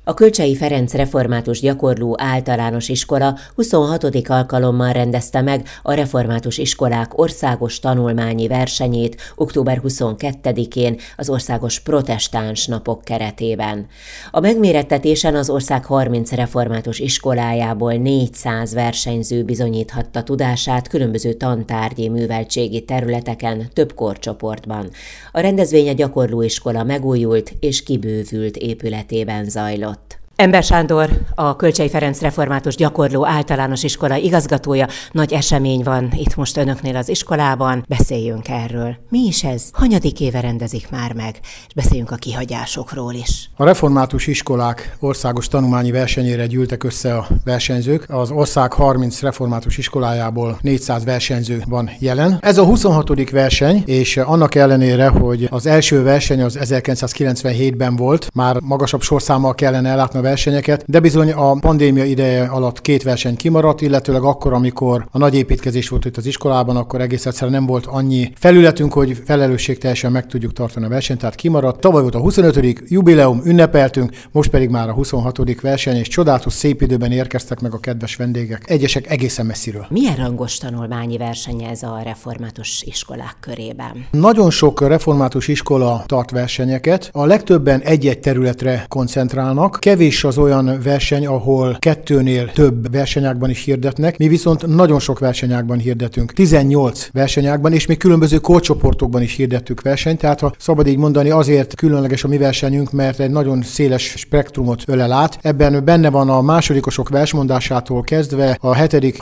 A Kölcsey Ferenc Református Gyakorló Általános Iskola 26. alkalommal rendezte meg a református iskolák országos tanulmányi versenyét október 22-én az Országos Protestáns Napok keretében. A megmérettetésen az ország 30 református iskolájából 400 versenyző bizonyíthatta tudását különböző tantárgyi műveltségi területeken több korcsoportban. A rendezvény a gyakorlóiskola megújult és kibővült épületében zajlott. Ember Sándor, a Kölcsey Ferenc Református Gyakorló Általános Iskola igazgatója. Nagy esemény van itt most önöknél az iskolában. Beszéljünk erről. Mi is ez? Hanyadik éve rendezik már meg? És beszéljünk a kihagyásokról is. A református iskolák országos tanulmányi versenyére gyűltek össze a versenyzők. Az ország 30 református iskolájából 400 versenyző van jelen. Ez a 26. verseny, és annak ellenére, hogy az első verseny az 1997-ben volt, már magasabb sorszámmal kellene ellátni a versenyeket, de bizony a pandémia ideje alatt 2 verseny kimaradt, illetőleg akkor, amikor a nagy építkezés volt itt az iskolában, akkor egész egyszerűen nem volt annyi felületünk, hogy felelősségteljesen meg tudjuk tartani a versenyt, tehát kimaradt. Tavaly volt a 25. jubileum, ünnepeltünk, most pedig már a 26. verseny, és csodálatos szép időben érkeztek meg a kedves vendégek, egyesek egészen messziről. Milyen rangos tanulmányi verseny ez a református iskolák körében? Nagyon sok református iskola tart versenyeket, a legtöbben egy-egy területre koncentrálnak, kevés az olyan verseny, ahol 2-nél több versenyágban is hirdetnek, mi viszont nagyon sok versenyágban hirdetünk. 18 versenyágban, és még különböző korcsoportokban is hirdettük versenyt, tehát ha szabad így mondani, azért különleges a mi versenyünk, mert egy nagyon széles spektrumot ölel át. Ebben benne van a másodikosok versmondásától kezdve a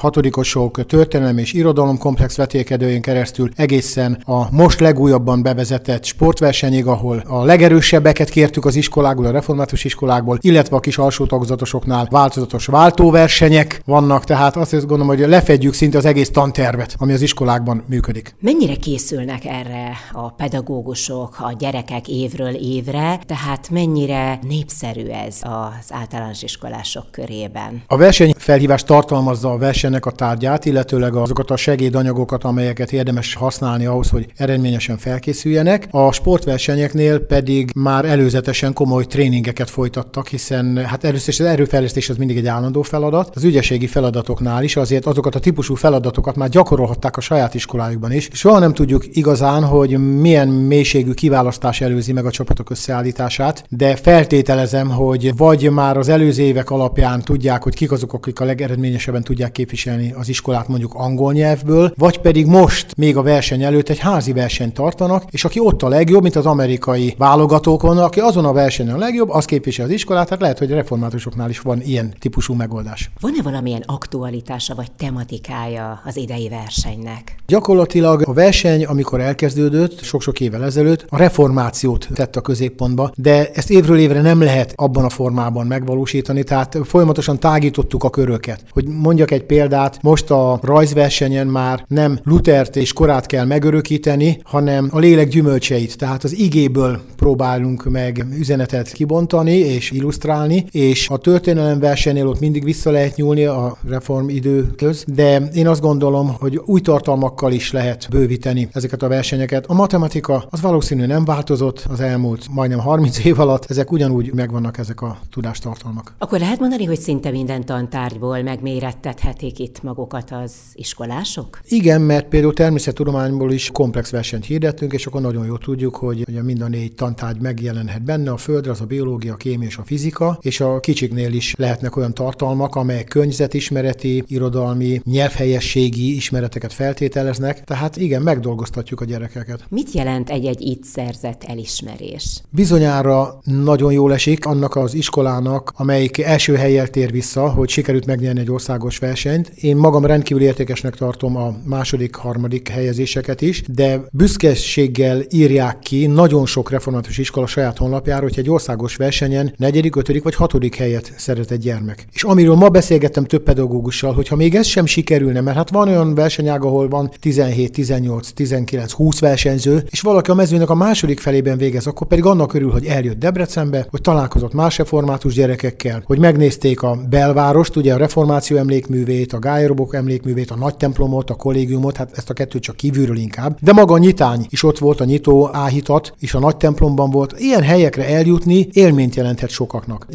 7.-6. történelem és irodalom komplex vetélkedőjén keresztül egészen a most legújabban bevezetett sportversenyig, ahol a legerősebbeket kértük az iskolákból, a református iskolákból, illetve a kis alsó tagozatosoknál változatos váltóversenyek vannak, tehát azt gondolom, hogy lefedjük szinte az egész tantervet, ami az iskolákban működik. Mennyire készülnek erre a pedagógusok, a gyerekek évről évre, tehát mennyire népszerű ez az általános iskolások körében? A versenyfelhívás tartalmazza a versenynek a tárgyát, illetőleg azokat a segédanyagokat, amelyeket érdemes használni ahhoz, hogy eredményesen felkészüljenek. A sportversenyeknél pedig már előzetesen komoly tréningeket folytattak, hiszen hát először is az erőfejlesztés az mindig egy állandó feladat. Az ügyességi feladatoknál is azért azokat a típusú feladatokat már gyakorolhatták a saját iskolájukban is. Soha nem tudjuk igazán, hogy milyen mélységű kiválasztás előzi meg a csapatok összeállítását, de feltételezem, hogy vagy már az előző évek alapján tudják, hogy kik azok, akik a legeredményesebben tudják képviselni az iskolát mondjuk angol nyelvből, vagy pedig most még a verseny előtt egy házi versenyt tartanak, és aki ott a legjobb, mint az amerikai válogatókon, aki azon a versenyen a legjobb, az képvisel az iskolát, tehát lehet, hogy a reformátusoknál is van ilyen típusú megoldás. Van-e valamilyen aktualitása vagy tematikája az idei versenynek? Gyakorlatilag a verseny, amikor elkezdődött, sok-sok évvel ezelőtt, a reformációt tett a középpontba, de ezt évről évre nem lehet abban a formában megvalósítani, tehát folyamatosan tágítottuk a köröket. Hogy mondjak egy példát, most a rajzversenyen már nem Luthert és korát kell megörökíteni, hanem a lélek gyümölcseit, tehát az igéből próbálunk meg üzenetet kibontani és illusztrálni, és a történelem versenynél ott mindig vissza lehet nyúlni a reformidőkhöz, de én azt gondolom, hogy új tartalmakkal is lehet bővíteni ezeket a versenyeket. A matematika az valószínűleg nem változott az elmúlt majdnem 30 év alatt, ezek ugyanúgy megvannak ezek a tudástartalmak. Akkor lehet mondani, hogy szinte minden tantárgyból megmérettethetik itt magukat az iskolások? Igen, mert például természettudományból is komplex versenyt hirdettünk, és akkor nagyon jól tudjuk, hogy mind a 4 tantárgy megjelenhet benne, a földre, az a biológia, a kémia és a fizika, és a kicsiknél is lehetnek olyan tartalmak, amelyek környezetismereti, irodalmi, nyelvhelyességi ismereteket feltételeznek, tehát igen, megdolgoztatjuk a gyerekeket. Mit jelent egy-egy itt szerzett elismerés? Bizonyára nagyon jól esik annak az iskolának, amelyik első hellyel tér vissza, hogy sikerült megnyerni egy országos versenyt. Én magam rendkívül értékesnek tartom a második, harmadik helyezéseket is, de büszkeséggel írják ki nagyon sok református iskola saját honlapjára, hogy egy országos versenyen 4., 5. vagy 6. helyet szeret egy gyermek. És amiről ma beszélgettem több pedagógussal, hogyha még ez sem sikerülne, mert hát van olyan versenyág, ahol van 17, 18, 19, 20 versenyző, és valaki a mezőnek a második felében végez, akkor pedig annak örül, hogy eljött Debrecenbe, hogy találkozott más református gyerekekkel, hogy megnézték a belvárost, ugye a reformáció emlékművét, a gályerobok emlékművét, a nagy templomot, a kollégiumot, hát ezt a kettőt csak kívülről inkább, de maga a nyitány is ott volt, a nyitó áhítat, és a nagy templomban volt. Ilyen helyekre eljutni élményt jelenthet sokaknak.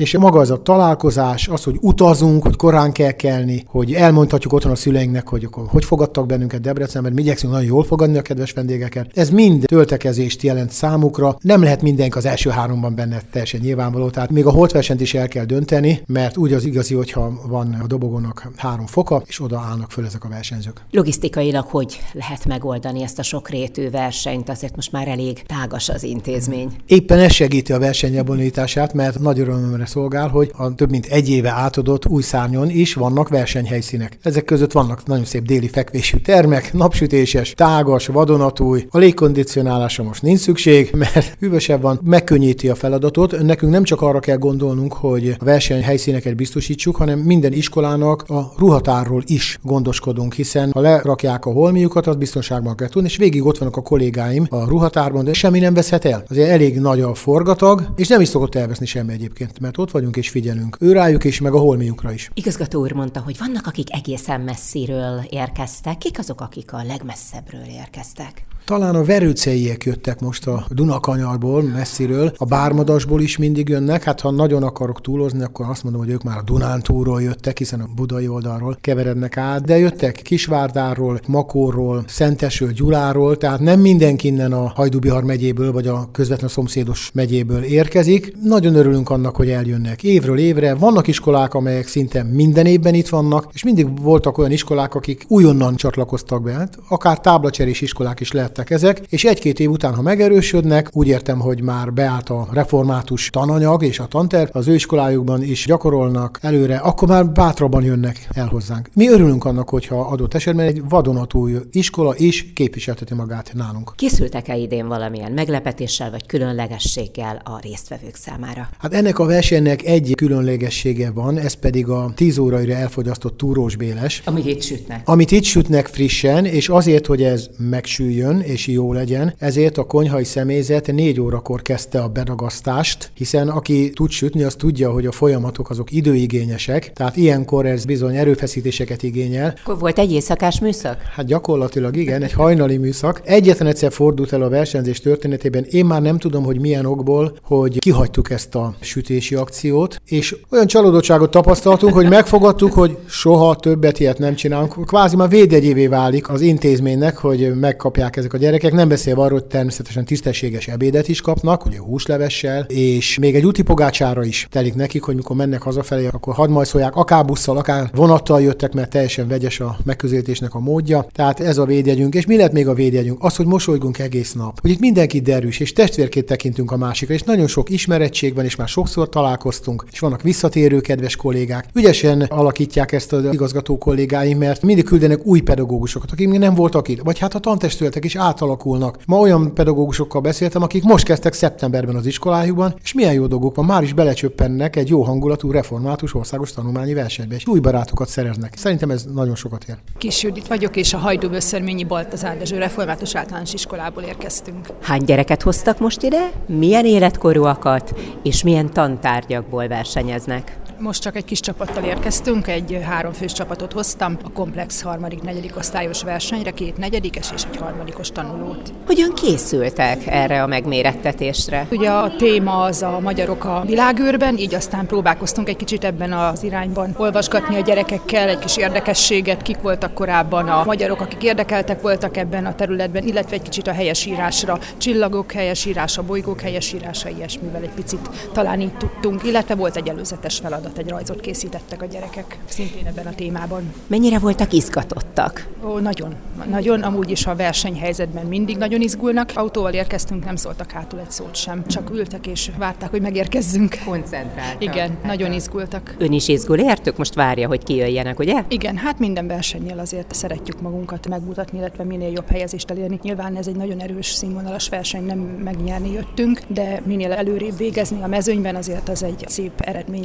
és maga az a találkozás, az, hogy utazunk, hogy korán kell kelni, hogy elmondhatjuk otthon a szüleinknek, hogy akkor hogy fogadtak bennünket Debrecenben, mi igyekszünk nagyon jól fogadni a kedves vendégeket. Ez mind töltekezést jelent számukra. Nem lehet mindenki az első 3-ban benne teljesen nyilvánvaló, tehát még a holtversenyt is el kell dönteni, mert úgy az igazi, hogyha van a dobogónak 3 foka, és oda állnak föl ezek a versenyzők. Logisztikailag hogy lehet megoldani ezt a sokrétű versenyt? Azért most már elég tágas az intézmény. Éppen ez segíti a verseny lebonyolítását, mert nagy örömömre szolgál, hogy a több mint 1 éve átadott új szárnyon is vannak versenyhelyszínek. Ezek között vannak nagyon szép déli fekvésű termek, napsütéses, tágas, vadonatúj. A légkondicionálásra most nincs szükség, mert hűvösebb van, megkönnyíti a feladatot. Nekünk nem csak arra kell gondolnunk, hogy a versenyhelyszíneket biztosítsuk, hanem minden iskolának a ruhatárról is gondoskodunk, hiszen ha lerakják a holmiukat, az biztonságban kell tudni, és végig ott vannak a kollégáim a ruhatárban, de semmi nem veszhet el. Azért elég nagy a forgatag, és nem is szokott elveszni semmi egyébként, mert ott vagyunk és figyelünk. Őrájuk is, meg a holmiukra is. Igazgató úr mondta, hogy vannak, akik egészen messziről érkeztek. Kik azok, akik a legmesszebbről érkeztek? Talán a verőceiek jöttek most a Dunakanyarból, messziről, a Bármadasból is mindig jönnek, hát ha nagyon akarok túlozni, akkor azt mondom, hogy ők már a Dunántúlról jöttek, hiszen a budai oldalról keverednek át, de jöttek Kisvárdáról, Makórról, Szentesről, Gyuláról, tehát nem mindenki innen a Hajdú-Bihar megyéből, vagy a közvetlen szomszédos megyéből érkezik. Nagyon örülünk annak, hogy eljönnek évről évre. Vannak iskolák, amelyek szinte minden évben itt vannak, és mindig voltak olyan iskolák, akik újonnan csatlakoztak be, hát akár táblacserés iskolák is lehet ezek, és 1-2 év után, ha megerősödnek, úgy értem, hogy már beállt a református tananyag és a tanterv, az ő iskolájukban is gyakorolnak előre, akkor már bátrabban jönnek el hozzánk. Mi örülünk annak, hogyha adott esetben egy vadonatúj iskola is képviselteti magát nálunk. Készültek-e idén valamilyen meglepetéssel vagy különlegességgel a résztvevők számára? Hát ennek a versenynek egy különlegessége van, ez pedig a 10 óraira elfogyasztott túrósbéles. Amit itt sütnek frissen, és azért, hogy ez megsüljön, és jó legyen, ezért a konyhai személyzet 4 órakor kezdte a bedagasztást, hiszen aki tud sütni, az tudja, hogy a folyamatok azok időigényesek, tehát ilyenkor ez bizony erőfeszítéseket igényel. Akkor volt egy éjszakás műszak? Hát gyakorlatilag igen, egy hajnali műszak. Egyetlen egyszer fordult el a versenyzés történetében, én már nem tudom, hogy milyen okból, hogy kihagytuk ezt a sütési akciót, és olyan csalódottságot tapasztaltunk, hogy megfogadtuk, hogy soha többet ilyet nem csinálunk. Kvázi már védjegyévé válik az intézménynek, hogy megkapják ezek a gyerekek, nem beszélve arról, hogy természetesen tisztességes ebédet is kapnak, ugye húslevessel, és még egy úti pogácsára is telik nekik, hogy mikor mennek hazafelé, akkor hadd majszolják, akár busszal, akár vonattal jöttek, mert teljesen vegyes a megközelítésnek a módja. Tehát ez a védjegyünk, és mi lett még a védjegyünk? Az, hogy mosolygunk egész nap. Hogy itt mindenki derűs, és testvérként tekintünk a másikra, és nagyon sok ismerettség van, és már sokszor találkoztunk, és vannak visszatérő kedves kollégák. Ügyesen alakítják ezt az igazgató kollégáim, mert mindig küldenek új pedagógusokat, akik még nem voltak itt, vagy hát a tantestületek is átalakulnak. Ma olyan pedagógusokkal beszéltem, akik most kezdtek szeptemberben az iskolájukban, és milyen jó dolgok van, már is belecsöppennek egy jó hangulatú református országos tanulmányi versenybe, és új barátokat szereznek. Szerintem ez nagyon sokat ér. Kis Judit vagyok, és a Hajdú-Vöszörményi Baltazár Dezső Református Általános Iskolából érkeztünk. Hány gyereket hoztak most ide? Milyen életkorúakat, és milyen tantárgyakból versenyeznek? Most csak egy kis csapattal érkeztünk, egy 3 fős csapatot hoztam, a komplex 3.-4. osztályos versenyre, 2 negyedikes és egy 3. tanulót. Hogyan készültek erre a megmérettetésre? Ugye a téma az a magyarok a világűrben, így aztán próbálkoztunk egy kicsit ebben az irányban olvasgatni a gyerekekkel, egy kis érdekességet, kik voltak korábban a magyarok, akik érdekeltek voltak ebben a területben, illetve egy kicsit a helyesírásra, csillagok helyesírása, bolygók helyesírása, ilyesmivel egy picit talán így tudtunk, illetve volt egy előzetes feladat, egy rajzot készítettek a gyerekek, szintén ebben a témában. Mennyire voltak izgatottak? Ó, nagyon, amúgy is a versenyhelyzetben mindig nagyon izgulnak. Autóval érkeztünk, nem szóltak hátul egy szót sem, csak ültek és várták, hogy megérkezzünk. Koncentráltak. Igen, nagyon izgultak. Ön is izgul, értük? Most várja, hogy kijöjjenek, ugye? Igen, hát minden versennyel azért szeretjük magunkat megmutatni, illetve minél jobb helyezést elérni. Nyilván ez egy nagyon erős színvonalas verseny, nem megnyerni jöttünk, de minél előrébb végezni a mezőnyben azért az egy szép eredmény lehet.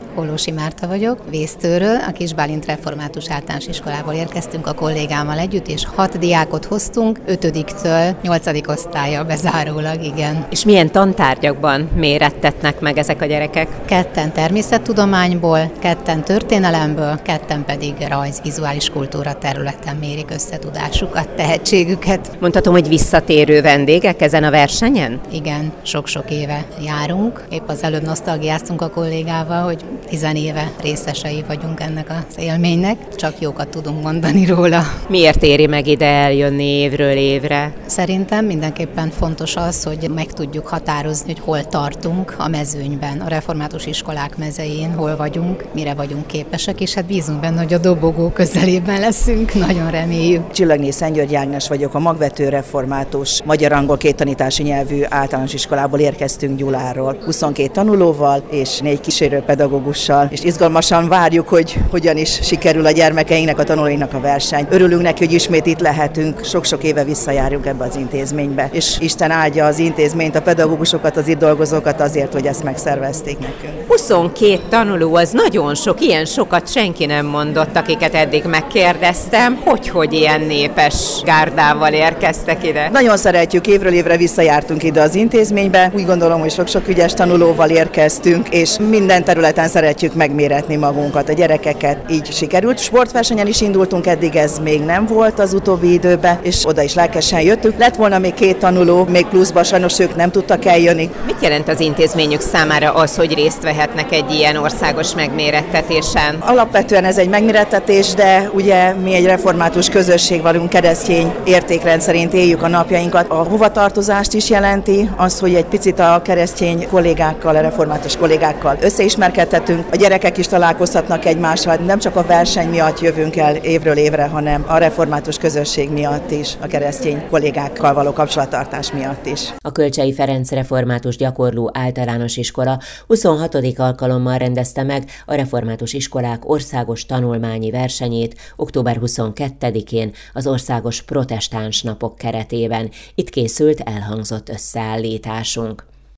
Hollósi Márta vagyok, Vésztőről, a Kis Bálint Református Általános Iskolából érkeztünk a kollégámmal együtt, és 6 diákot hoztunk, 5-től 8. osztálya bezárólag, igen. És milyen tantárgyakban mérettetnek meg ezek a gyerekek? 2 természettudományból, 2 történelemből, 2 pedig rajz-vizuális kultúra területen mérik összetudásukat, tehetségüket. Mondhatom, hogy visszatérő vendégek ezen a versenyen? Igen, sok-sok éve járunk. Épp az előbb nosztalgiáztunk a kollégával, hogy 10 éve részesei vagyunk ennek az élménynek, csak jókat tudunk mondani róla. Miért éri meg ide eljönni évről évre? Szerintem mindenképpen fontos az, hogy meg tudjuk határozni, hogy hol tartunk a mezőnyben, a református iskolák mezején, hol vagyunk, mire vagyunk képesek, és hát bízunk benne, hogy a dobogó közelében leszünk, nagyon reméljük. Csillagné Szentgyörgy Ágnes vagyok, a Magvető Református magyar-angol 2 tanítási nyelvű általános iskolából érkeztünk Gyuláról. 22 tanulóval és 4 kísérőpedagógussal, és izgalmasan várjuk, hogy hogyan is sikerül a gyermekeinknek, a tanulóinknak a verseny. Örülünk neki, hogy ismét itt lehetünk, sok-sok éve visszajárunk ebbe az intézménybe, és Isten áldja az intézményt, a pedagógusokat, az itt dolgozókat azért, hogy ezt megszervezték nekünk. 22 tanuló, az nagyon sok, ilyen sokat senki nem mondott, akiket eddig megkérdeztem, hogy ilyen népes gárdával érkeztek ide. Nagyon szeretjük, évről évre visszajártunk ide az intézménybe, úgy gondolom, hogy sok-sok ügyes tanulóval érkeztünk, és minden területen szeretjük megméretni magunkat, a gyerekeket. Így sikerült. Sportversenyen is indultunk, eddig ez még nem volt az utóbbi időben, és oda is lelkesen jöttünk. Lett volna még 2 tanuló, még pluszban, sajnos ők nem tudtak eljönni. Mit jelent az intézményük számára az, hogy részt vehetnek egy ilyen országos megmérettetésen? Alapvetően ez egy megmérettetés, de ugye mi egy református közösség vagyunk, keresztény értékrend szerint éljük a napjainkat. A hovatartozást is jelenti, az, hogy egy picit a keresztény kollégákkal, a református kollégákkal összeismerkedhetünk. A gyerekek is találkozhatnak egymással, nem csak a verseny miatt jövünk el évről évre, hanem a református közösség miatt is, a keresztény kollégákkal való kapcsolattartás miatt is. A Kölcsey Ferenc Református Gyakorló Általános Iskola 26. alkalommal rendezte meg a református iskolák országos tanulmányi versenyét október 22-én az Országos Protestáns Napok keretében. Itt készült elhangzott összeállításunk.